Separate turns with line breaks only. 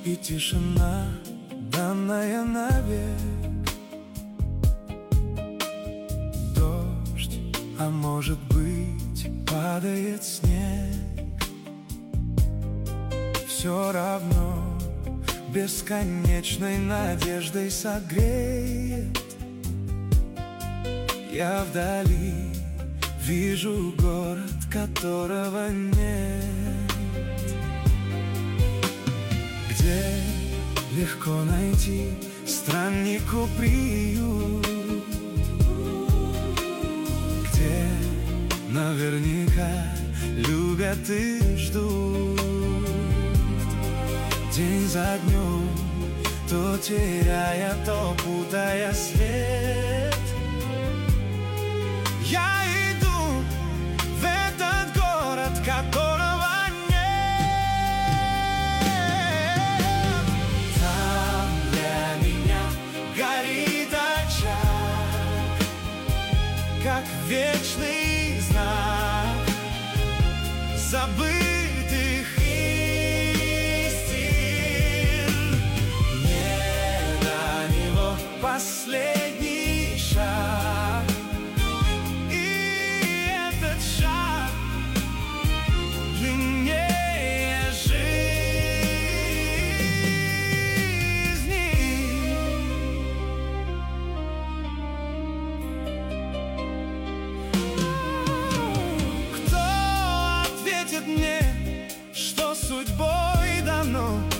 и тишина, данная навек. Дождь, а может быть, падает снег. Все равно бесконечной надеждой согреет. Я вдали вижу город, которого нет, где легко найти страннику приют, где наверняка любят и ждут. День за днем, то теряя, то путая свет, я иду в этот город, которого нет. Там для меня горит очаг, как вечный знак забытых истин. Не до него последний шаг, и этот шаг длиннее жизни. Кто ответит мне, что судьбой дано